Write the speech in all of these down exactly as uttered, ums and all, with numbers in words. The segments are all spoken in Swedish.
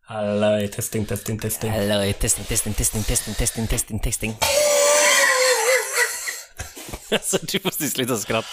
Hallå, testing, testing, testing. Hallå, testing, testing, testing, testing, testing, testing, testing. Alltså, du måste sluta skratta.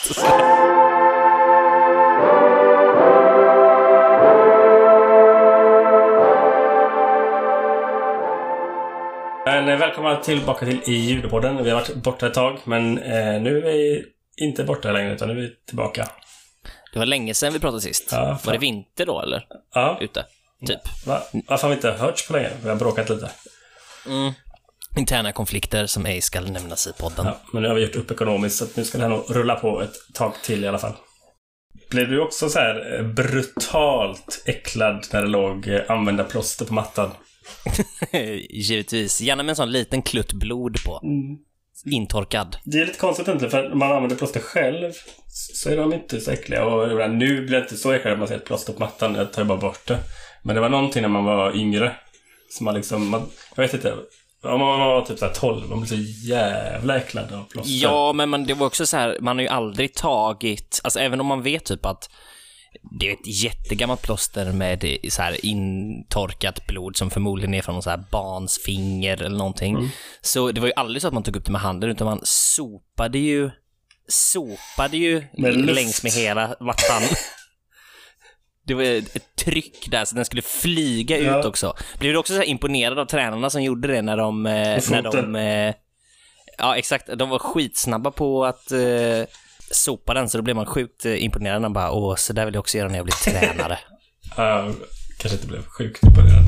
Men välkomna tillbaka till i Judopodden. Vi har varit borta ett tag, men eh, nu är vi inte borta längre, utan nu är vi tillbaka. Det var länge sedan vi pratade sist. Ja, var det vinter då, eller? Ja. Ute, typ. Va? Varför har vi inte hörts på länge? Vi har bråkat lite. Mm. Interna konflikter som ej ska nämnas i podden. Ja, men nu har vi gjort upp ekonomiskt, så nu ska det här nog rulla på ett tag till i alla fall. Blev du också så här brutalt äcklad när det låg använda plåster på mattan? Givetvis. Gärna med en sån liten klutt blod på. Mm. Intorkad. Det är lite konstigt inte, för om man använder plåster själv så är de inte så äckliga. Och nu blir det inte så äckligt att man ser ett plåster på mattan. Jag tar bara bort det. Men det var någonting när man var yngre som man liksom, man, jag vet inte, om man var typ så här tolv, man blev så jävla äcklad av plåster. Ja, men man, det var också så här, man har ju aldrig tagit, alltså även om man vet typ att det är ett jättegammalt plåster med så här intorkat blod som förmodligen är från någon så här barns finger eller någonting. Mm. Så det var ju aldrig så att man tog upp det med handen, utan man sopade ju sopade ju längs med hela mattan. Det var ett tryck där så den skulle flyga ja. ut också. Blev du också så här imponerad av tränarna som gjorde det när de när de ja, exakt, de var skitsnabba på att uh, sopa den, så då blev man sjukt imponerad när man bara, åh, så där vill jag också göra när jag blir tränare. Ja, uh, kanske inte blev sjukt imponerad.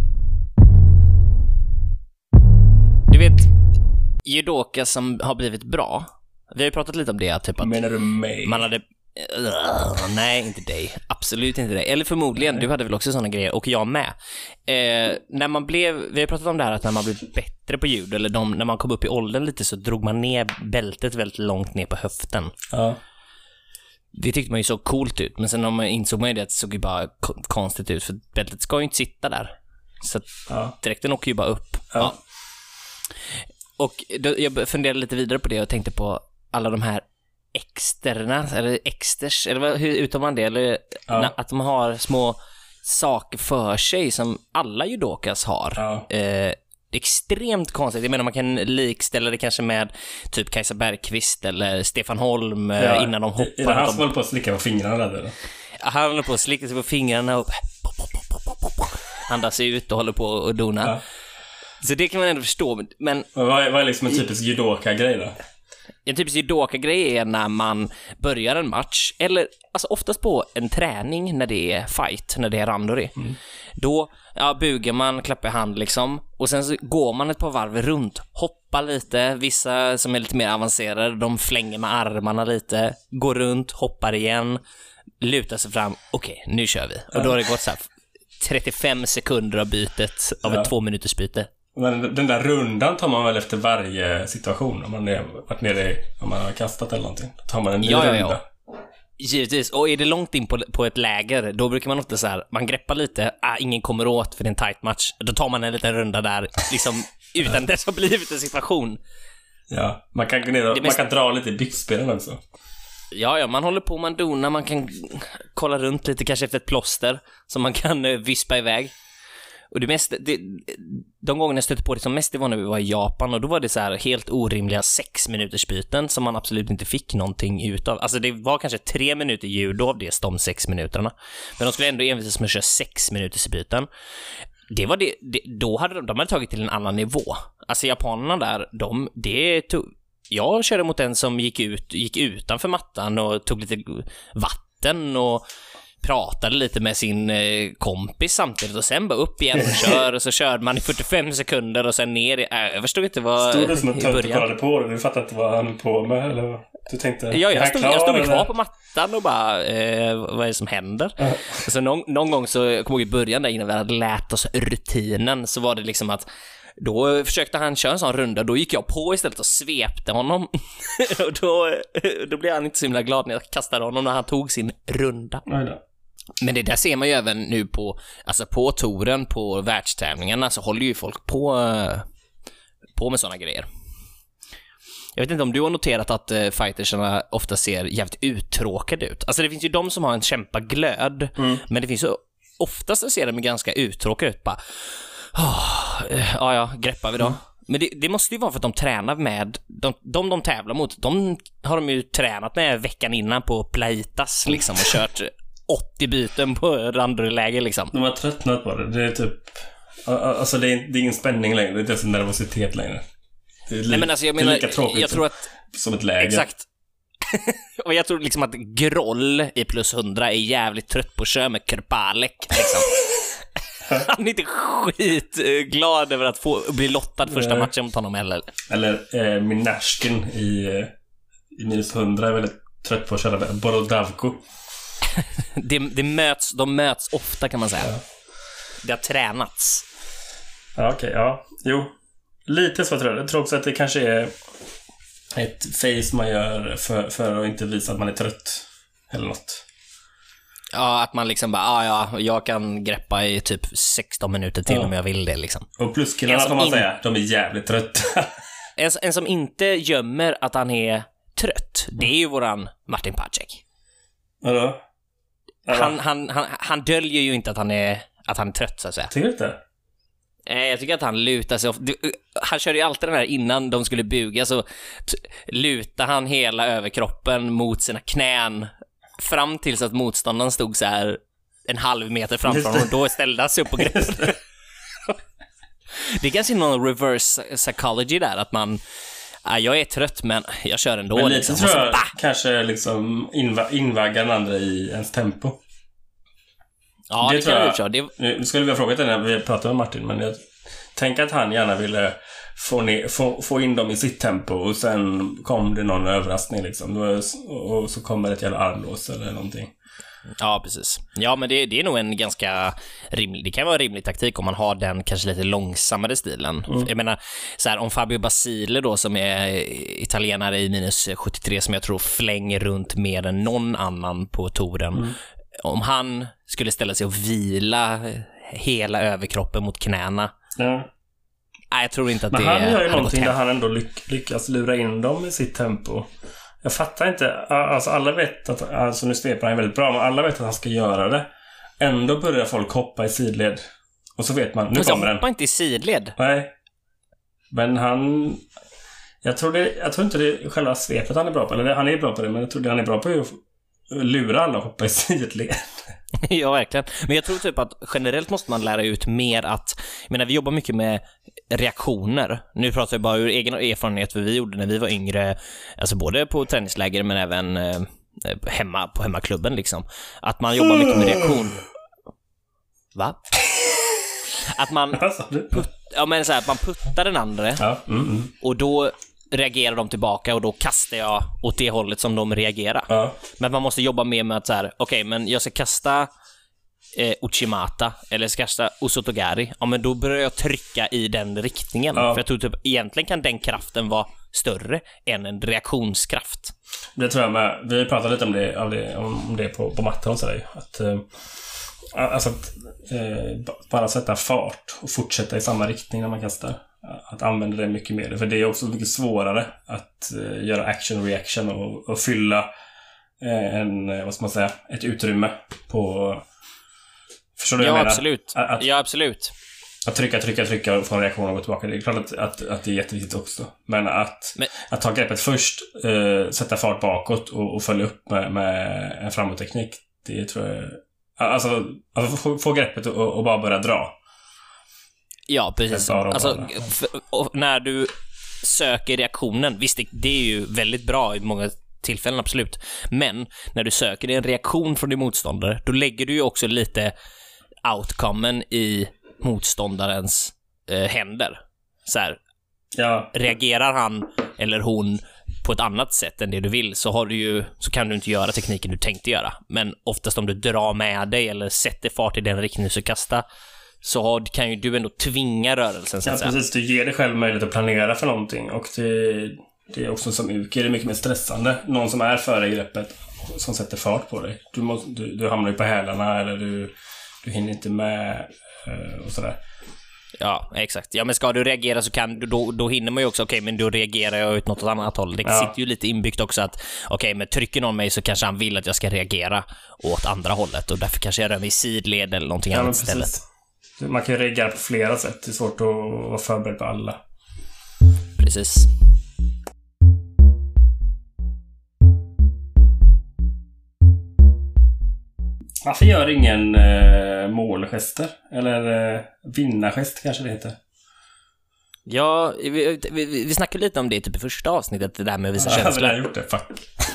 Du vet, judoka som har blivit bra. Vi har ju pratat lite om det, typ att menar du mig? Man hade uh, nej, inte dig. Absolut inte dig. Eller förmodligen, nej. Du hade väl också såna grejer, och jag med. Eh, när man blev, vi har pratat om det här att när man blev bättre på judo, eller de, när man kom upp i åldern lite, så drog man ner bältet väldigt långt ner på höften. Ja. Det tyckte man ju så coolt ut, men sen när man insåg man ju det att det såg ju bara konstigt ut, för bältet ska ju inte sitta där. Så ja. Dräkten åker ju bara upp. Ja. Ja. Och då, jag funderade lite vidare på det och tänkte på alla de här externa, eller exters, eller vad, hur uttalar man det? Eller ja. Att de har små saker för sig som alla judokas har. Ja. Eh, extremt konstigt. Jag menar, man kan likställa det kanske med typ Kajsa Bergqvist eller Stefan Holm ja. Innan de hoppar. Är det han som håller på att slicka på fingrarna där, eller? Han håller på att slicka sig på fingrarna och andas ut och håller på och dona. Ja. Så det kan man ändå förstå. Men vad är, vad är liksom en typisk judoka-grej då? En typisk judoka-grej är när man börjar en match, eller alltså oftast på en träning när det är fight, när det är randori. Mm. Då ja, bugar man, klappar hand liksom, och sen så går man ett par varv runt, hoppar lite. Vissa som är lite mer avancerade, de flänger med armarna lite, går runt, hoppar igen, lutar sig fram. Okej, okay, nu kör vi. Och då har det gått så här trettiofem sekunder av bytet, av ja. ett två minuters byte. Men den där rundan tar man väl efter varje situation, om man har varit nere, om man har kastat eller någonting. Då tar man en ny ja, runda. Ja, ja. Givetvis. Och är det långt in på, på ett läger, då brukar man ofta så här, man greppar lite, ah, ingen kommer åt för det är en tight match. Då tar man en liten runda där, liksom utan det har blivit en situation. Ja, man kan gå ner och, mest... man kan dra lite i byxbenen också. Ja, ja, man håller på, man donar, man kan kolla runt lite, kanske efter ett plåster som man kan uh, vispa iväg. Och det mest, det, de gångerna jag stötte på det som mest, det var när vi var i Japan, och då var det så här helt orimliga sex minuters byten som man absolut inte fick någonting utav. Alltså det var kanske tre minuter judo av det, de sex minuterna. Men de skulle ändå envisas med att köra sex minuters byten. Det var det, det då hade de, de hade tagit till en annan nivå. Alltså japanerna där, de, det tog, jag körde mot en som gick ut, gick utanför mattan och tog lite vatten och pratade lite med sin eh, kompis samtidigt, och sen bara upp igen och kör, och så körde man i fyrtiofem sekunder och sen ner i, äh, jag förstod inte vad stod det som att du kollade på det, du fattade inte vad han höll på med, eller du tänkte, ja, jag stod, klar, jag stod kvar på mattan och bara eh, vad är det som händer? Uh. Och så någon, någon gång så, jag kommer ihåg i början där innan vi hade lärt oss rutinen, så var det liksom att då försökte han köra en sån runda, då gick jag på istället och svepte honom. Och då, då blev han inte så himla glad när jag kastade honom när han tog sin runda. Nej då. Men det där ser man ju även nu på, alltså på touren, på världstävlingarna, så håller ju folk på, på med såna grejer. Jag vet inte om du har noterat att uh, fightersarna ofta ser jävligt uttråkade ut. Alltså det finns ju de som har en kämpaglöd, mm. men det finns ju oftast så ser de ganska uttråkade ut. Bara, oh, ja, ja, greppar vi då. Mm. Men det, det måste ju vara för att de tränar med de, de de tävlar mot. De har de ju tränat med veckan innan på Plaitas liksom och kört åttio byten på randläge liksom. De har tröttnat på det. Det är typ alltså det är, det är ingen spänning längre. Det är inte så nervositet längre. Det är, li- Nej, men alltså, jag det är menar, lika tråkigt jag tror att, som ett läge. Exakt. Och jag tror liksom att Groll i plus hundra är jävligt trött på att köra med Krpalek liksom. Han är inte skitglad över att få bli lottad första Nej. matchen mot honom heller. Eller eh, Minashkin i, eh, i minus hundra är väldigt trött på att köra med Borodavko. det, det möts, de möts ofta kan man säga. Ja. Det har tränats. Ja, okej, okay, ja. Jo, lite så tror jag. Jag tror också att det kanske är ett face man gör för, för att inte visa att man är trött eller något. Ja, att man liksom bara, ah, ja, jag kan greppa i typ sexton minuter till ja. om jag vill det liksom. Och pluskillarna får man in... säga, de är jävligt trötta. en, en som inte gömmer att han är trött, det är ju våran Martin Pacek. Vadå? Han, han, han, han döljer ju inte att han är, att han är trött så att säga. Tycker du inte? Jag tycker att han lutar sig. Han körde ju alltid den här innan de skulle buga så lutar han hela överkroppen mot sina knän fram tills att motståndaren stod så här en halv meter framför honom och då ställde han sig upp på greppet. Det. det är kanske någon reverse psychology där att man ja, jag är trött men jag kör ändå. Men lite liksom. tror jag så, kanske liksom inva- invaggar den andra i ens tempo. Ja, det, det kan jag, jag det... Nu skulle vi ha frågat det när vi pratade med Martin, men jag tänker att han gärna ville få, ner, få, få in dem i sitt tempo och sen kom det någon överraskning liksom. Och så kommer ett jävla armlås eller någonting. Ja, precis. Ja, men det, det är nog en ganska rimlig, det kan vara en rimlig taktik om man har den kanske lite långsammare stilen. Mm. Jag menar, så här, om Fabio Basile då som är italienare i minus sjuttiotre som jag tror flänger runt mer än någon annan på touren. Mm. Om han skulle ställa sig och vila hela överkroppen mot knäna. Ja. Nej, jag tror inte att men det han gör ju han någonting där han ändå lyck- lyckas lura in dem i sitt tempo. Jag fattar inte. Alltså alla vet att, alltså nu svepar han väldigt bra, men alla vet att han ska göra det. Ändå börjar folk hoppa i sidled. Och så vet man, nu kommer den. Hoppa inte i sidled. Nej. Men han... Jag tror, det, jag tror inte det är själva svepet han är bra på. Eller han är bra på det, men jag tror det han är bra på är att lura alla och hoppa i sidled. Ja, verkligen. Men jag tror typ att generellt måste man lära ut mer att... Jag menar, vi jobbar mycket med reaktioner. Nu pratar jag bara ur egen erfarenhet vad vi gjorde när vi var yngre. Alltså både på träningsläger men även eh, hemma på hemmaklubben liksom. Att man jobbar mycket med reaktion. Va? Att man put, ja, men så här, att man puttar den andra ja, mm, mm. och då reagerar de tillbaka och då kastar jag åt det hållet som de reagerar. Ja. Men man måste jobba mer med att så här, okej, okay, men jag ska kasta eh, Uchimata eller ska kasta Usotogari. Ja, men då börjar jag trycka i den riktningen. Ja. För jag tror typ egentligen kan den kraften vara större än en reaktionskraft. Det tror jag med. Vi pratade lite om det, om det, om det på, på matten och sådär. Att, eh, alltså att eh, bara sätta fart och fortsätta i samma riktning när man kastar. Att använda det mycket mer. För det är också mycket svårare att uh, göra action-reaction och, och fylla uh, en, vad ska man säga, ett utrymme på... Förstår du ja, vad jag menar? Absolut. Att, att, ja, absolut. Att trycka, trycka, trycka och få en reaktion och gå tillbaka. Det är klart att, att, att det är jätteviktigt också. Men att, Men... att ta greppet först, uh, sätta fart bakåt och, och följa upp med, med en framåtteknik, det tror jag... Alltså, alltså få, få greppet och, och bara börja dra. Ja, precis. Alltså, för, när du söker reaktionen, visst, det, det är ju väldigt bra i många tillfällen, absolut. Men när du söker en reaktion från din motståndare, då lägger du ju också lite outcomen i motståndarens eh, händer. Så här, ja. Reagerar han eller hon på ett annat sätt än det du vill, så har du ju, så kan du inte göra tekniken du tänkte göra. Men oftast om du drar med dig eller sätter fart i den riktningen du ska kasta, så kan ju du ändå tvinga rörelsen så att ja, precis. Du ger dig själv möjlighet att planera för någonting. Och det, det är också som uke, det är mycket mer stressande. Någon som är före i greppet som sätter fart på dig. Du, måste, du, du hamnar ju på hälarna eller du, du hinner inte med och sådär. Ja, exakt. Ja, men ska du reagera så kan du, då, då hinner man ju också, okej, okay, men då reagerar jag ut något åt annat håll. Det ja. sitter ju lite inbyggt också att, okej, okay, men trycker någon mig så kanske han vill att jag ska reagera åt andra hållet och därför kanske jag rör mig i sidled eller någonting ja, annat istället. Man kan ju reagera på flera sätt. Det är svårt att vara förberedd på alla. Precis. Varför gör ingen eh, målgester? Eller eh, vinnargest kanske det heter. Ja, vi, vi, vi snackade lite om det typ i första avsnittet, det där med att visa ja, känslor. Jag har gjort det, fuck.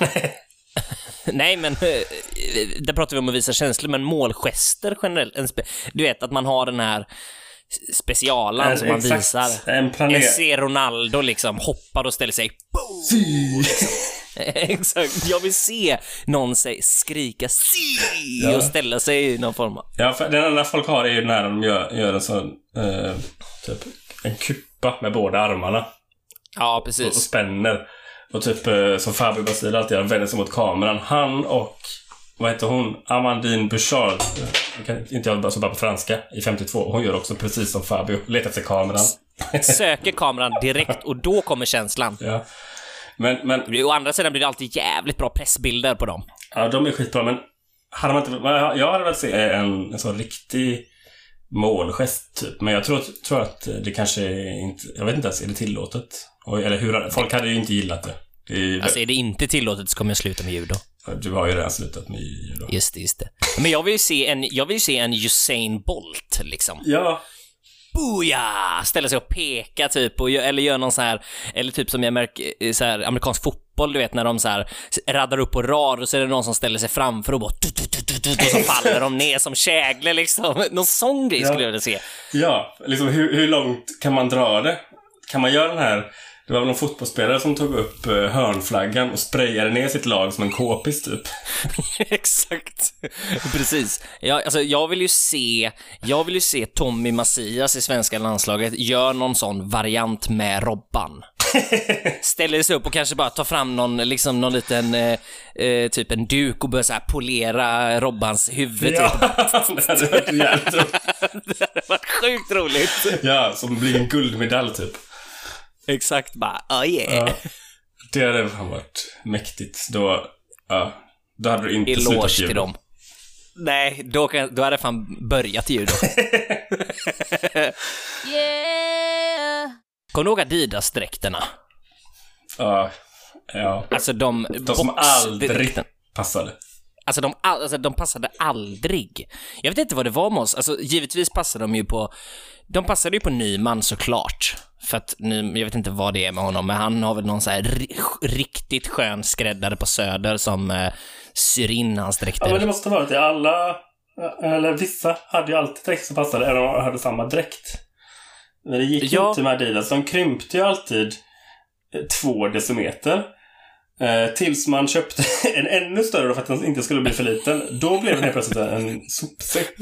Nej, men där pratar vi om att visa känslor, men målgester generellt. En spe, du vet, att man har den här specialen en, som man exakt, visar. En planet. Jag ser Ronaldo liksom hoppar och ställer sig. Boom, liksom. Exakt, jag vill se någon säga, skrika si ja. och ställa sig i någon form av. Ja, för den enda folk har är ju när de gör, gör en sån eh, typ en kuppa med båda armarna. Ja, precis. Och, och spänner. Och typ eh, som Fabio Basile alltid gör, vänder sig mot kameran. Han och, vad heter hon? Amandine Bouchard. Jag kan inte jag bara så bara på franska i femtiotvå. Hon gör också precis som Fabio. Letar sig kameran. Söker kameran direkt och då kommer känslan. Ja. Men, men, å andra sidan blir det alltid jävligt bra pressbilder på dem. Ja, de är skitbra, men hade man inte, jag hade väl se en, en sån riktig målgest typ. Men jag tror, tror att det kanske inte, jag vet inte ens, är det tillåtet? Eller hur, folk hade ju inte gillat det. Det är, alltså är det inte tillåtet så kommer jag sluta med judo. Du har ju redan slutat med judo. Just det, just det. Men jag vill ju se en, jag vill se en Usain Bolt liksom. Ja. Booyah! Ställer sig och pekar typ och, eller gör någon så här, eller typ som jag märker så här, amerikansk fotboll, du vet när de så här raddar upp på rad och så är det någon som ställer sig framför och bara och så faller de ner som kägle liksom. Någon sån grej skulle ja. jag vilja se. Ja, liksom hur, hur långt kan man dra det? Kan man göra den här, det var väl någon fotbollsspelare som tog upp hörnflaggan och sprayade ner sitt lag som en k-pist typ. Exakt. Precis. Jag, alltså, jag vill ju se jag vill ju se Tommy Masias i svenska landslaget gör någon sån variant med Robban. Ställer sig upp och kanske bara tar fram någon liksom någon liten eh, eh, typ en duk och börjar så här polera Robbans huvud. Ja, typ. Det hade varit jävligt roligt. Det hade varit sjukt roligt. Ja, som blir en guldmedalj typ. Exakt, bara, oh yeah. Ja, det hade fan varit mäktigt. Då, ja, då hade du inte slutat judo. Till dem. Nej, då, kan, då hade fan börjat judo. Yeah. Kommer du ihåg Adidas-dräkterna? Ja, ja. Alltså de... De som aldrig passade. Alltså de, alltså de passade aldrig. Jag vet inte vad det var med oss. Alltså givetvis passade de ju på... De passade ju på Nyman såklart. För att, nu, jag vet inte vad det är med honom, men han har väl någon så här ri- riktigt skön skräddare på Söder som eh, syr in hans dräkter. Ja, men det måste vara att alla, eller vissa hade ju alltid dräkt som passade, eller de hade samma dräkt. Men det gick ja. inte med Adidas. De krympte ju alltid två decimeter. Eh, tills man köpte en ännu större för att den inte skulle bli för liten. Då blev den helt plötsligt en sopsäck.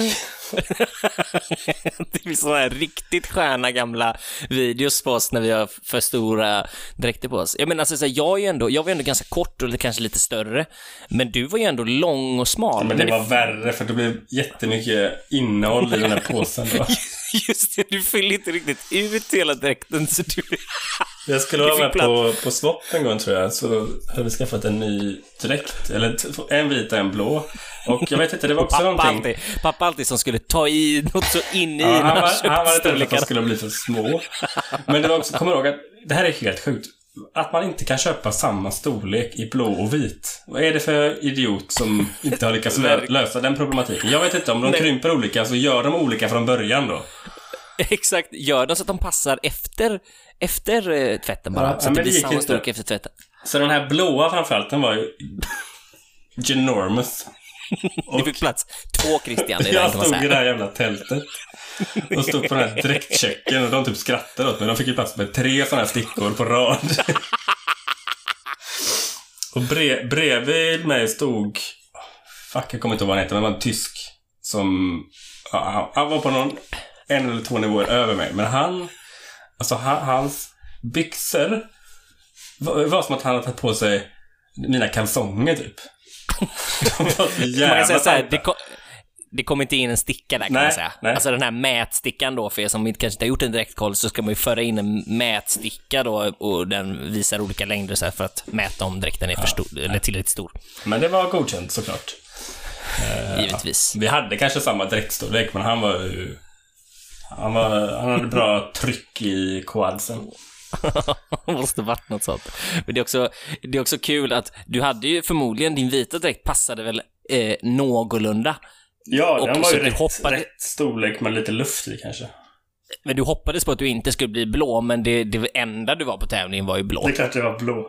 Det är sådana här riktigt sköna gamla videos på oss när vi har för stora dräkter på oss. Jag menar, alltså, jag, är ju ändå, jag var ju ändå ganska kort och kanske lite större. Men du var ju ändå lång och smal. Ja, men det, men det var värre för det blev jättemycket innehåll i den här påsen då. Just det, du fyller inte riktigt ut hela dräkten så du... Jag skulle vara med på, på Swap en gång tror jag. Så hade vi skaffat en ny dräkt. Eller en vit och en blå. Och jag vet inte, det var också pappa någonting alltid, Pappa alltid som skulle ta i något så in i ja, han, var, han var rädd för att de skulle bli för små. Men det var också, kommer ihåg att det här är helt sjukt. Att man inte kan köpa samma storlek i blå och vit. Vad är det för idiot som inte har lyckats lö- lösa den problematiken? Jag vet inte, om de Nej. krymper olika så gör de olika från början då. Exakt, gör de så att de passar efter efter eh, tvätten bara. Ja, så att det blir samma inte. storlek efter tvätten. Så den här blåa framförallt, den var ju ginormous. Det fick plats två Christian i jag den, stod i det här jävla tältet och stod på den här dräktchecken och de typ skrattade åt mig. De fick ju plats med tre sådana här stickor på rad. Och brev, bredvid mig stod, fuck jag kommer inte ihåg vad han heter, men det var en tysk som, ja, han var på någon en eller två nivåer över mig. Men han, alltså han, hans byxor var, var som att han hade tagit på sig mina kalsonger typ. De var så jävla så här, det, kom, det kommer inte in en sticka där kan nej, man säga. Nej. Alltså den här mätstickan då, för er som kanske inte har gjort en direktkoll, så ska man ju föra in en mätsticka då och den visar olika längder så här för att mäta om dräkten är för stor, eller tillräckligt stor. Men det var godkänt såklart. Uh, Givetvis. Vi hade kanske samma dräktstorlek, men han var ju... Han, var, han hade bra tryck i quadsen. Det måste varit något sånt. Men det är, också, det är också kul att du hade ju förmodligen, din vita dräkt passade väl eh, någorlunda. Ja, den var ju rätt, hoppade... rätt storlek med lite luft i kanske. Men du hoppades på att du inte skulle bli blå, men det, det enda du var på tävlingen var ju blå. Det är klart det var blå.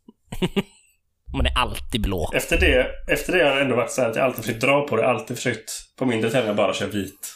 Man är alltid blå. Efter det, efter det har det ändå varit så här att jag alltid försökt dra på det. Alltid försökt på mindre tävlingar bara köra vit.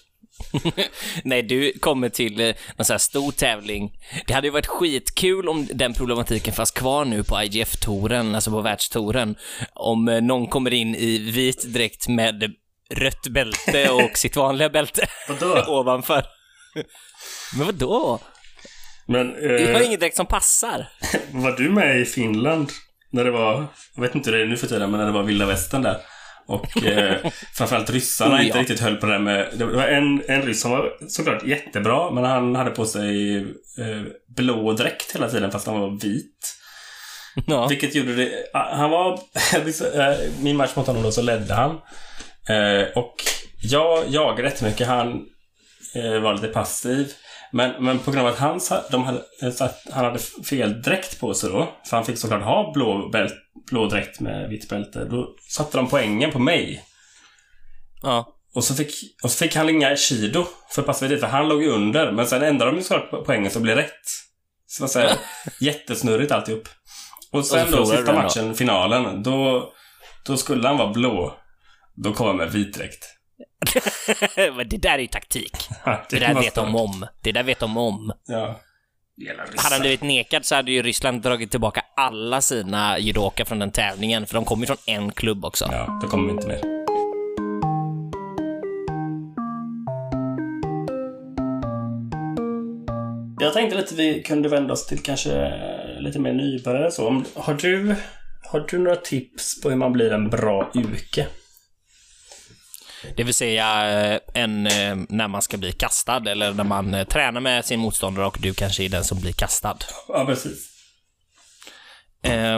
Nej, du kommer till eh, någon sån här stor tävling. Det hade ju varit skitkul om den problematiken fanns kvar nu på I G F-touren, alltså på världstouren. Om eh, någon kommer in i vit dräkt med rött bälte och sitt vanliga bälte ovanför. Men vadå? Men, eh, det var ingen dräkt som passar. Var du med i Finland när det var, jag vet inte hur det är nu för tiden, men när det var vilda västern där? Och eh, framförallt ryssarna oh, ja. inte riktigt höll på det med. Det var en, en ryss som var såklart jättebra, men han hade på sig eh, blå dräkt hela tiden fast han var vit. Ja. Vilket gjorde det, han var min match mot honom då, så ledde han eh, och jag jagade rätt mycket. Han eh, var lite passiv, men, men på grund av att han, de hade, han hade fel dräkt på sig då, för han fick såklart ha blå bälte, blå dräkt med vitt bälte, då satte de poängen på mig. Ja. Och så fick, och så fick han inga kilo för passivitet, för han låg ju under. Men sen ändrade de ju såklart poängen så blev rätt. Så vad säger jättesnurrigt alltihop. Och sen och då sista matchen, då. finalen, då, då skulle han vara blå. Då kom han med vit dräkt. Men det där är ju taktik. Ja, det det där vet de om. Det där vet de om. Ja. Hade han blivit nekad så hade ju Ryssland dragit tillbaka alla sina judoka från den tävlingen. För de kommer ju från en klubb också. Ja, då kommer vi inte mer. Jag tänkte lite vi kunde vända oss till kanske lite mer nybörjare så. Har du, har du några tips på hur man blir en bra uke? Det vill säga en, när man ska bli kastad eller när man tränar med sin motståndare och du kanske är den som blir kastad. Ja, precis. Eh,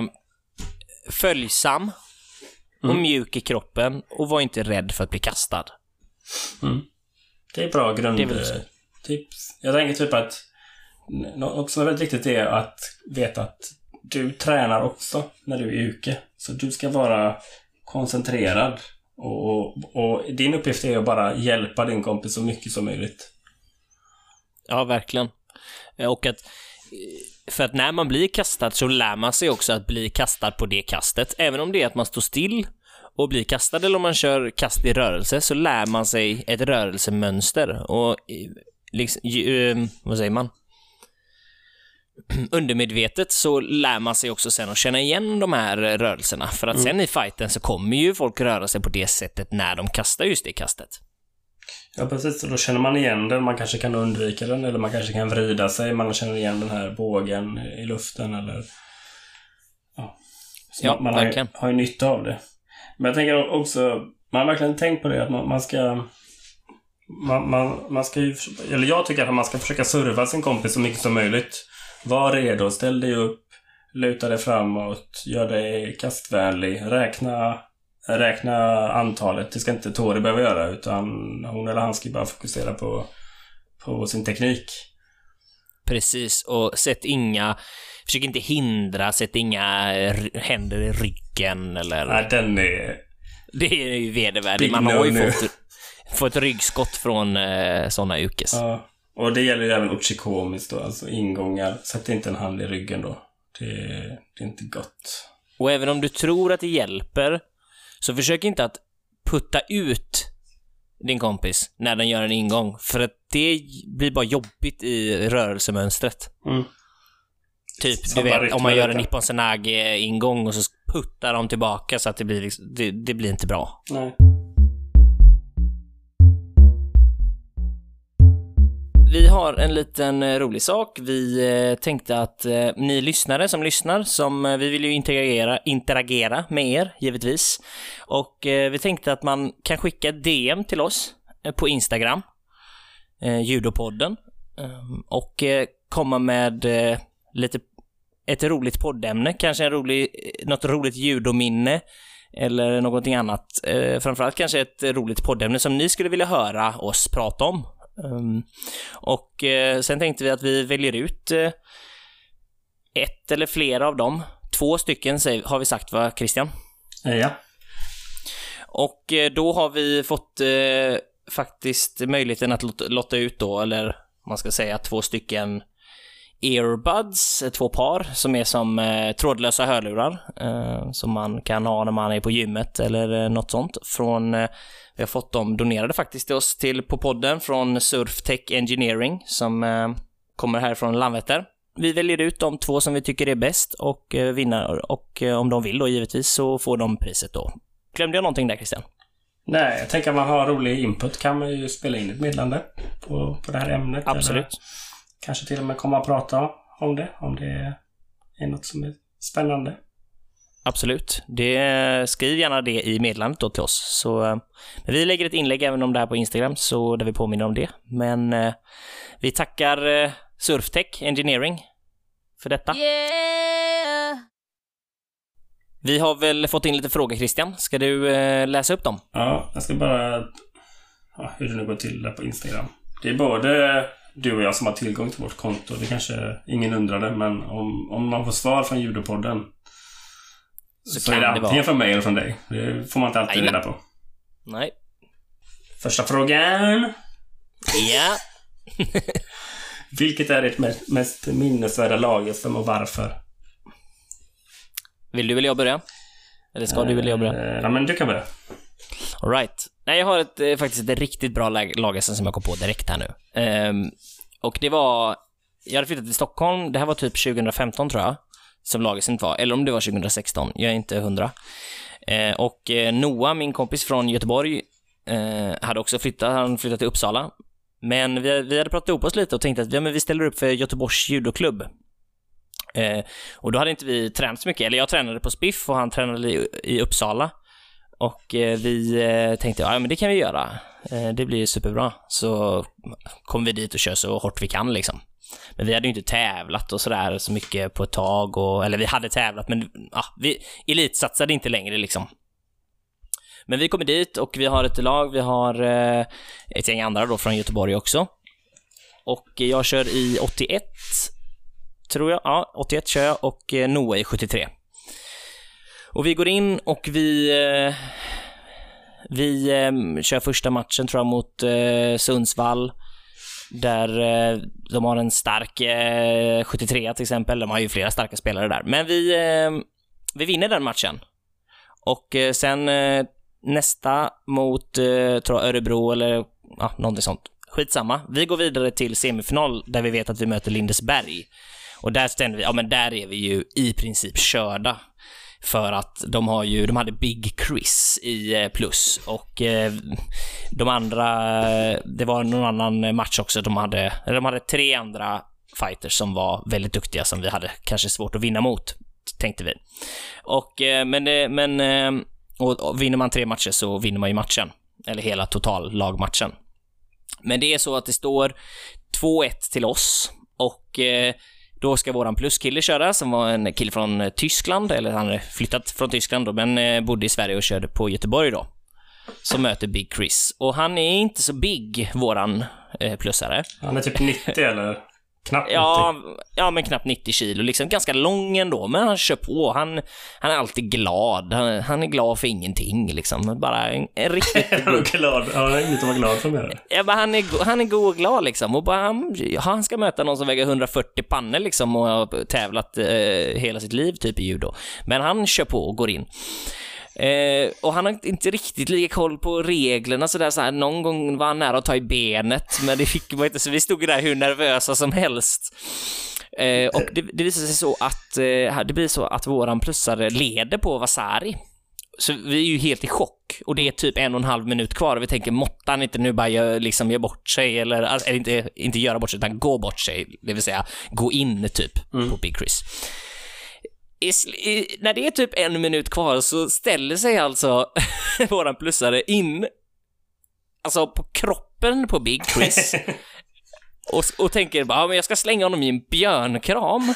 följsam och mm. mjuk i kroppen och var inte rädd för att bli kastad. Mm. Det är bra grundtips. Jag tänker typ att något som är väldigt viktigt är att veta att du tränar också när du är uke. Så du ska vara koncentrerad. Och, och, och din uppgift är att bara hjälpa din kompis så mycket som möjligt. Ja, verkligen. Och att för att när man blir kastad så lär man sig också att bli kastad på det kastet. Även om det är att man står still och blir kastad eller om man kör kast i rörelse, så lär man sig ett rörelsemönster. Och liksom, vad säger man? Undermedvetet så lär man sig också sen att känna igen de här rörelserna. För att mm. sen i fighten så kommer ju folk röra sig på det sättet när de kastar just det kastet. Ja, precis. Och då känner man igen den. Man kanske kan undvika den. Eller man kanske kan vrida sig. Man känner igen den här bågen i luften. Eller... Ja, så ja man, man har, har ju nytta av det. Men jag tänker också, man har verkligen tänkt på det att man, man ska... Man, man, man ska ju... Eller jag tycker att man ska försöka serva sin kompis så mycket som möjligt. Var redo, ställ dig upp, luta dig framåt, gör dig kastvänlig, räkna, räkna antalet. Det ska inte Tori behöva göra, utan hon eller han ska bara fokusera på, på sin teknik. Precis, och sätt inga, försök inte hindra, sätt inga händer i ryggen eller... Nej, den är... Det är ju vedervärdigt, man har ju fått, fått ryggskott från eh, sådana ukes. Ja. Och det gäller ju även uchikomis då, alltså ingångar. Sätt inte en hand i ryggen då. Det, det är inte gott. Och även om du tror att det hjälper, så försök inte att putta ut din kompis när den gör en ingång. För att det blir bara jobbigt i rörelsemönstret. Mm. Typ, du vet, om man gör en Nippon Senage-ingång och så puttar de tillbaka så att det blir, liksom, det, det blir inte bra. Nej. vi har en liten eh, rolig sak. Vi eh, tänkte att eh, ni lyssnare som lyssnar, som eh, vi vill ju interagera, interagera med er, givetvis. Och eh, vi tänkte att man kan skicka D M till oss eh, på Instagram, eh, Judopodden, eh, och eh, komma med eh, lite ett roligt poddämne, kanske en rolig, något roligt judominne eller någonting annat. Eh, framförallt kanske ett roligt poddämne som ni skulle vilja höra oss prata om. Um, och eh, sen tänkte vi att vi väljer ut eh, ett eller flera av dem. Två stycken säger, har vi sagt, va, Christian? Ja. Och eh, då har vi fått eh, faktiskt möjligheten att lot- lotta ut då, eller man ska säga två stycken earbuds, två par som är som eh, trådlösa hörlurar eh, som man kan ha när man är på gymmet eller eh, något sånt. Från, eh, vi har fått dem donerade faktiskt till oss till på podden från Surftech Engineering som eh, kommer här från Landvetter. Vi väljer ut de två som vi tycker är bäst och eh, vinner, och eh, om de vill då givetvis så får de priset då. Glömde jag någonting där, Christian? Nej, jag tänker att man har rolig input kan man ju spela in ett meddelande på, på det här ämnet. Absolut. Eller kanske till och med komma och prata om det, om det är något som är spännande. Absolut. Det, skriv gärna det i meddelandet då till oss. Så, men vi lägger ett inlägg även om det här på Instagram, så där vi påminner om det. Men eh, vi tackar eh, Surftech Engineering för detta. Yeah! Vi har väl fått in lite frågor, Christian. Ska du eh, läsa upp dem? Ja, jag ska bara... Ja, hur det nu går till där på Instagram. Det är både du och jag som har tillgång till vårt konto. Det kanske ingen undrade, men om, om man får svar från Judopodden så, så är det antingen från mig eller från dig. Det får man inte alltid Nej, reda på. Nej. Första frågan. Ja. Vilket är ditt mest, mest minnesvärda lag och varför? Vill du eller jag börja? Eller ska du eller jag börja? Ja, men du kan börja. All right. Nej, jag har ett, eh, faktiskt ett riktigt bra lag som jag kom på direkt här nu. Um, och det var... Jag hade flyttat till Stockholm. Det här var typ tjugo femton tror jag. Som laget var. Eller om det var tjugo sexton. Jag är inte hundra. Uh, och uh, Noah, min kompis från Göteborg, uh, hade också flyttat. Han flyttat till Uppsala. Men vi, vi hade pratat ihop oss lite och tänkte att ja, men vi ställer upp för Göteborgs judoklubb. Uh, och då hade inte vi tränat så mycket. Eller jag tränade på Spiff och han tränade i, i Uppsala. Och eh, vi eh, tänkte, ja men det kan vi göra. Eh, det blir superbra. Så kom vi dit och kör så hårt vi kan liksom. Men vi hade ju inte tävlat och sådär så mycket på ett tag. Och, eller vi hade tävlat, men ja, vi elitsatsade inte längre liksom. Men vi kommer dit och vi har ett lag. Vi har eh, ett gäng andra då från Göteborg också. Och jag kör i åttioett, tror jag. Ja, åttioett kör jag och eh, Noah i sjuttiotre. Och vi går in och vi eh, vi eh, kör första matchen tror jag mot eh, Sundsvall, där eh, de har en stark eh, sjuttiotre till exempel. De har ju flera starka spelare där. Men vi, eh, vi vinner den matchen. Och eh, sen eh, nästa mot eh, tror jag Örebro eller ja, någonting sånt. Skitsamma. Vi går vidare till semifinal där vi vet att vi möter Lindesberg. Och där ständer vi, ja men där är vi ju i princip körda. För att de har ju, de hade Big Chris i plus och eh, de andra, det var någon annan match också, de hade, eller de hade tre andra fighters som var väldigt duktiga som vi hade kanske svårt att vinna mot, tänkte vi. Och eh, men eh, men eh, och, och vinner man tre matcher så vinner man ju matchen, eller hela total lagmatchen. Men det är så att det står två ett till oss och eh, då ska våran pluskille köra, som var en kille från Tyskland, eller han hade flyttat från Tyskland då, men bodde i Sverige och körde på Göteborg då, som möter Big Chris. Och han är inte så big, våran eh, plussare. Han är typ nittio eller knappt nittio. Ja, ja, men knappt nittio kilo, liksom ganska lång ändå, men han kör på. Han, han är alltid glad. Han, han är glad för ingenting liksom. Bara en, en riktigt god. glad. Han har inget att vara glad för mer. Ja, men han är han är god och glad liksom. Och bara han, han ska möta någon som väger hundrafyrtio pannor liksom och har tävlat eh, hela sitt liv typ i judo. Men han kör på och går in. Eh, och han har inte riktigt lika koll på reglerna så där, så här, någon gång var han nära att ta i benet, men det fick man inte, så vi stod där hur nervösa som helst. Eh, och det, det visar sig så att eh, det blir så att våran plussare leder på Vasari Så vi är ju helt i chock. Och det är typ en och en halv minut kvar. Och vi tänker, måtte han inte nu bara gör, liksom, gör bort sig. Eller, eller inte, inte göra bort sig, utan gå bort sig. Det vill säga, gå in typ mm. på Big Chris. I, i, när det är typ en minut kvar så ställer sig alltså våran plussare in alltså på kroppen på Big Chris. och, och tänker bara, ja, men jag ska slänga honom i en björnkram.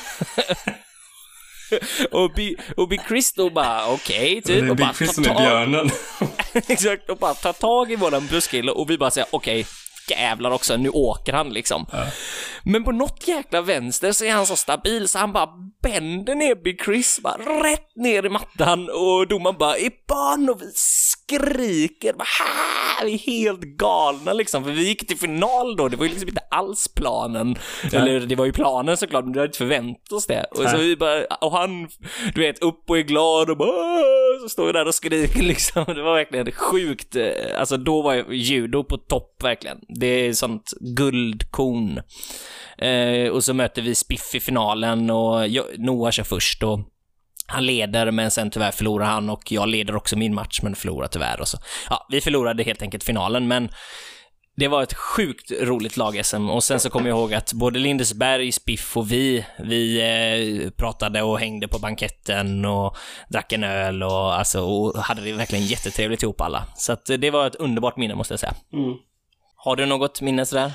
och, Bi, och Big Chris då bara, okej, okay, typ. Det är Big Chris som är björnen. Exakt, och bara tar tag i våran busskille och vi bara säger, okej, okay, jävlar också, nu åker han liksom. Ja. Men på något jäkla vänster så är han så stabil så han bara bänder ner Big Chris bara rätt ner i mattan och domaren bara i barn och vi skriker bara, vi är helt galna liksom, för vi gick till final då, det var ju liksom inte alls planen. Ja. Eller det var ju planen såklart, men du hade inte förväntat oss det. Och, så vi bara, och han, du vet, upp och är glad och bara, så står vi där och skriker liksom. Det var verkligen sjukt. Alltså då var judo på topp verkligen. Det är sånt guldkorn. Eh, och så möter vi Spiff i finalen och jag, Noah kör först och han leder, men sen tyvärr förlorar han och jag leder också min match men förlorar tyvärr och så. Ja, vi förlorade helt enkelt finalen, men det var ett sjukt roligt lag-S M. Och sen så kommer jag ihåg att både Lindesberg, Spiff och vi vi eh, pratade och hängde på banketten och drack en öl och, alltså, och hade det verkligen jättetrevligt ihop alla. Så att det var ett underbart minne måste jag säga. Mm. Har du något minne där?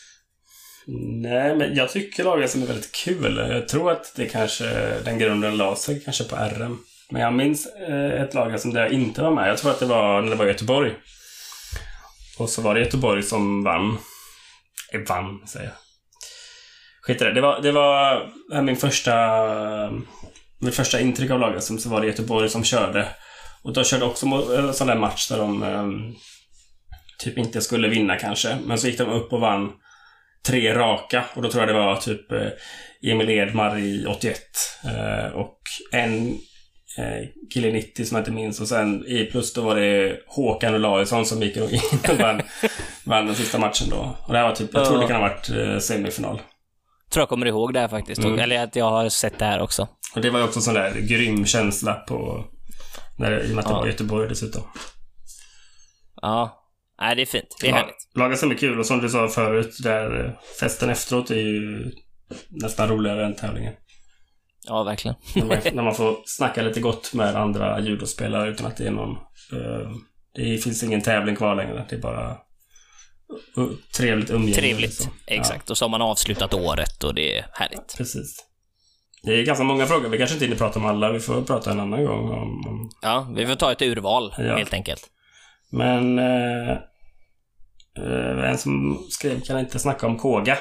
Nej, men jag tycker laget som är väldigt kul. Jag tror att det kanske, den grunden la sig kanske på R M. Men jag minns eh, ett lag som där jag inte var med. Jag tror att det var när det var Göteborg. Och så var det Göteborg som vann. Eh, vann, säger jag. Skit i det. Det var, det var min första min första intryck av laget som så var det Göteborg som körde. Och då körde också en sån där match där de eh, typ inte skulle vinna kanske. Men så gick de upp och vann tre raka, och då tror jag det var typ eh, Emil Edmar i åttioett eh, och en eh, kille nittio som jag inte minns, och sen i plus då var det Håkan och Larsson som gick in och vann, vann den sista matchen då. Och det här var typ, jag tror det kan ha varit eh, semifinal. Tror jag kommer ihåg det här faktiskt, mm. eller att jag har sett det här också. Och det var ju också sån där grym känsla på när det, i och med att det ja. var Göteborg dessutom. Ja. Nej, det är fint. Det är ja, härligt. Laget som är kul, och som du sa förut, där festen efteråt är ju nästan roligare än tävlingen. Ja, verkligen. när, man, när man får snacka lite gott med andra judospelare utan att det är någon... Uh, det finns ingen tävling kvar längre. Det är bara uh, trevligt umgänge. Trevligt, liksom. Exakt. Ja. Och så har man avslutat året och det är härligt. Precis. Det är ganska många frågor. Vi kanske inte hinner prata om alla. Vi får prata en annan gång om... om... Ja, vi får ta ett urval, ja. helt enkelt. Men eh, eh, en som skrev kan inte snacka om Kåga.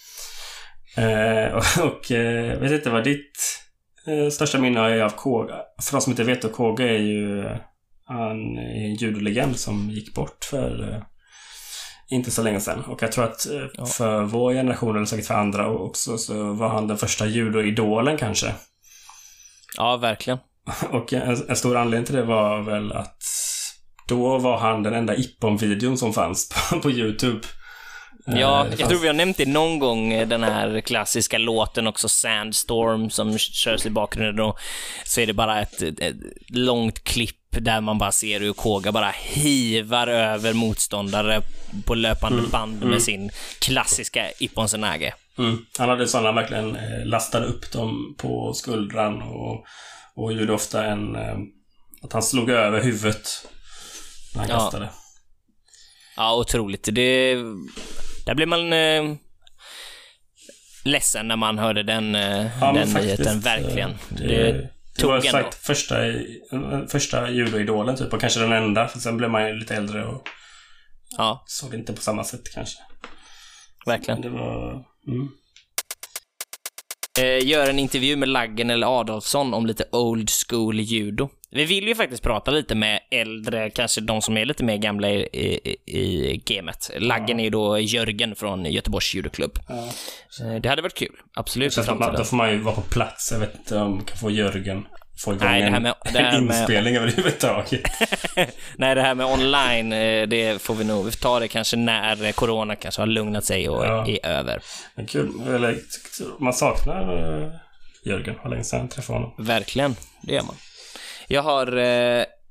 Eh, och och eh, vet inte vad ditt eh, största minne är av Kåga. För de som inte vet, och Kåga är ju han är en judolegend som gick bort för eh, inte så länge sedan. Och jag tror att eh, ja. för vår generation, eller säkert för andra också, så var han den första judoidolen kanske. Ja, verkligen. Och en, en stor anledning till det var väl att då var han den enda Ippon-videon som fanns på, på YouTube. Ja, jag tror vi har nämnt det någon gång, den här klassiska låten också, Sandstorm, som körs i bakgrunden, och så är det bara ett, ett långt klipp där man bara ser hur Kåga bara hivar över motståndare på löpande mm, band med mm. sin klassiska Ippon Senage. Mm. Han hade sådana, verkligen lastade upp dem på skuldran och, och gjorde ofta en att han slog över huvudet när han ja. kastade. Ja, otroligt. Det, där blev man eh, ledsen när man hörde den, eh, ja, den nyheten, verkligen. Det, det, det tog var sagt första, första judoidolen typ, och kanske den enda, för sen blev man ju lite äldre och ja. såg det inte på samma sätt kanske. Verkligen. Det var... Mm. Eh, gör en intervju med Laggen eller Adolfsson om lite old school judo. Vi vill ju faktiskt prata lite med äldre, kanske de som är lite mer gamla i, i, i gamet. Laggen ja. är ju då Jörgen från Göteborgs judoklubb. Ja. Det hade varit kul, absolut. Man, då får man ju vara på plats. Jag vet inte om man kan få Jörgen få igång. Nej, det här med, det här en inspelning med... överhuvudtaget. Nej, det här med online, det får vi nog ta det kanske när corona kanske har lugnat sig och ja. är över. Men kul, eller man saknar uh, Jörgen, har länge sedan träffade honom. Verkligen, det gör man. Jag har eh,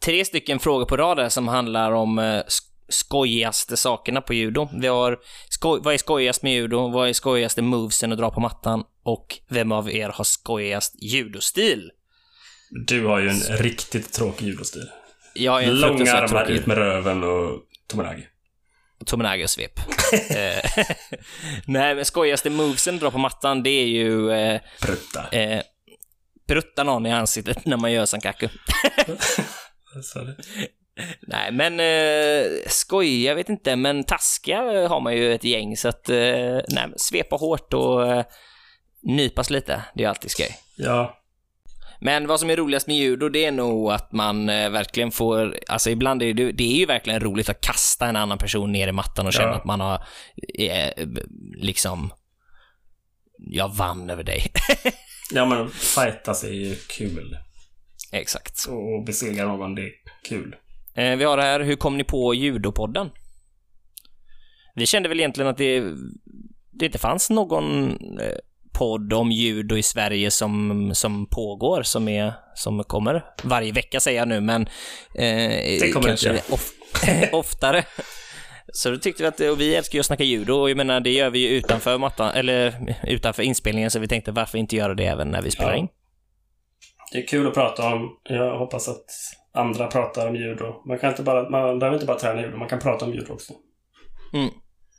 tre stycken frågor på rad där som handlar om eh, skojigaste sakerna på judo. Vi har skoj, vad är skojigast med judo? Vad är skojigaste movesen att dra på mattan? Och vem av er har skojigast judostil? Du har ju en riktigt tråkig judostil. Jag är en Långa fruktansvärt armar tråkig ut med röven och tomenagi. Tomenagi och svep. Eh, Nej, men skojigaste movesen att dra på mattan, det är ju eh, Brutta. eh, brutta någon i ansiktet när man gör sankaku. Sorry. Nej, men eh, skoj, jag vet inte, men taskiga har man ju ett gäng, så att eh, nej, men svepa hårt och eh, nypas lite, det är alltid skoj. Ja. Men vad som är roligast med judo, det är nog att man eh, verkligen får, alltså ibland är det, det är ju verkligen roligt att kasta en annan person ner i mattan och känna Ja. att man har eh, liksom jag vann över dig. Ja, men fightas är ju kul. Exakt. Och besegra någon, det är kul. Eh, vi har det här, hur kom ni på judopodden? Vi kände väl egentligen att det, det inte fanns någon eh, podd om judo i Sverige som, som pågår, som, är, som kommer varje vecka, säger jag nu, men eh, det kommer kanske inte. of, oftare. Så då tyckte vi att, och vi älskar ju att snacka judo, och jag menar, det gör vi ju utanför mattan, eller utanför inspelningen, så vi tänkte, varför inte göra det även när vi spelar Ja. in? Det är kul att prata om. Jag hoppas att andra pratar om judo. Man kan inte bara, man behöver inte bara träna judo, man kan prata om judo också. Mm.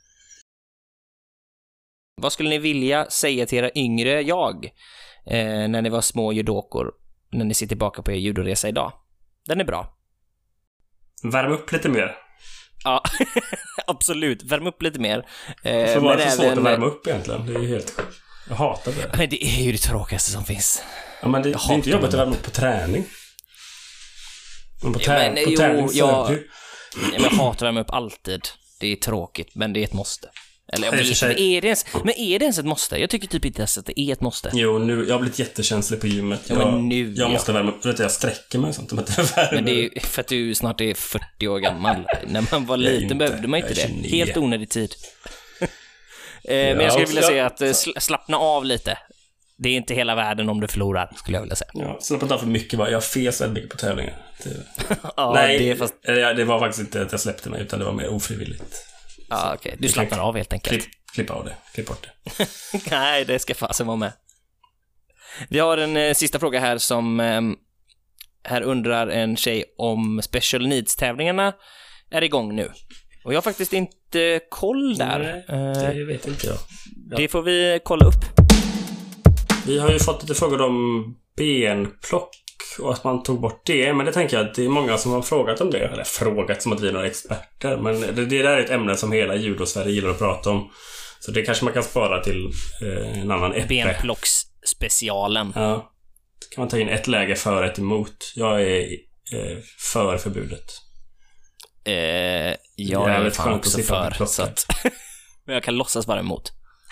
Vad skulle ni vilja säga till era yngre jag eh, när ni var små judokor, när ni ser tillbaka på er judoresa idag? Den är bra. Värm upp lite mer. Ja, absolut. Värm upp lite mer. Eh, För var det så svårt även- att värma upp egentligen? Det är ju helt sjukt. Jag hatar det. Men det är ju det tråkigaste som finns. Ja, men det, Jag det är inte hatar jobbigt att värma värma upp på träning. Men på, Ja, trä- men, på jo, träning så jag- är det ju- Nej, men jag hatar att värma upp alltid. Det är tråkigt, men det är ett måste. Eller jag I och för vet, sig- men är det ens, men är det ens ett måste? Jag tycker typ inte ens att det är ett måste. Jo, nu, jag har blivit jättekänslig på gymmet. Ja, Jag, men nu, jag ja. måste värma upp. Vet du, jag sträcker mig och sånt om att jag värmer. Men det är ju för att du snart är fyrtio år gammal. När man var Jag är liten inte. behövde man inte Jag är det. tjugonio. Helt onödig tid. eh, men jag skulle vilja Ja, säga att eh, sl- slappna av lite. Det är inte hela världen om du förlorar, skulle jag vilja säga. Ja, släpp inte av för mycket bara. Jag fes väldigt mycket på tävlingar. Det, Ja, nej, det är fast... eh, det var faktiskt inte att jag släppte mig, utan det var mer ofrivilligt. Ja, okej. Du slappnar av helt enkelt. Klipp, klipp av det. Klipp bort det. Nej, det ska fasen vara med. Vi har en eh, sista fråga här som eh, här undrar en tjej om special needs-tävlingarna är igång nu. Och jag har faktiskt inte koll där. Nej, Eh, det vet inte jag. det får vi kolla upp. Vi har ju fått lite frågor om benplock och att man tog bort det, men det tänker jag att det är många som har frågat om det, eller frågat som att vi är några experter, men det, det där är ett ämne som hela judo-Sverige gillar att prata om, så det kanske man kan spara till eh, en annan äpple. Benplocksspecialen. Ja, då kan man ta in ett läge för ett emot. Jag är eh, för förbudet. Eh, jag är Jävligt fan skönt att också slippa för, bli plockad. så att men jag kan låtsas vara emot.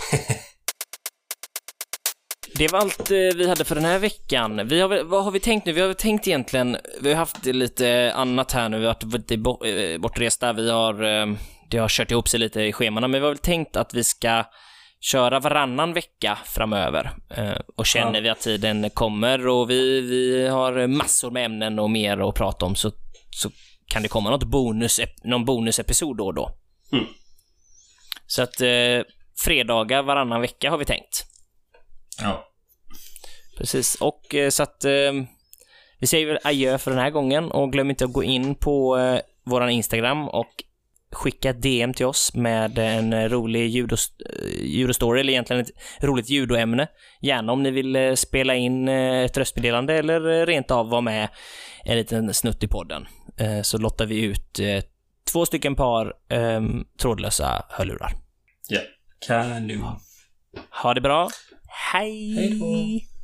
Det var allt eh, vi hade för den här veckan. Vi har, väl- vad har vi tänkt nu? Vi har väl tänkt egentligen, vi har haft lite annat här nu. Vi har varit lite bo- eh, bortresta. Vi har, eh, det har kört ihop sig lite i schemana, men vi har väl tänkt att vi ska köra varannan vecka framöver. Eh, och känner Ja. vi att tiden kommer och vi, vi har massor med ämnen och mer att prata om, så, så kan det komma något bonus, någon bonusepisod då och då. Mm. Så att eh, fredagar varannan vecka har vi tänkt. Ja. Precis, och eh, så att eh, vi säger väl adjö för den här gången, och glöm inte att gå in på eh, våran Instagram och skicka ett D M till oss med en rolig judo, eh, judostory, eller egentligen ett roligt judoämne. Gärna om ni vill eh, spela in eh, ett röstmeddelande eller eh, rent av vara med en liten snutt i podden. Eh, så lottar vi ut eh, två stycken par eh, trådlösa hörlurar. Ja. Kanon. Ha det bra. Hej! Hej då.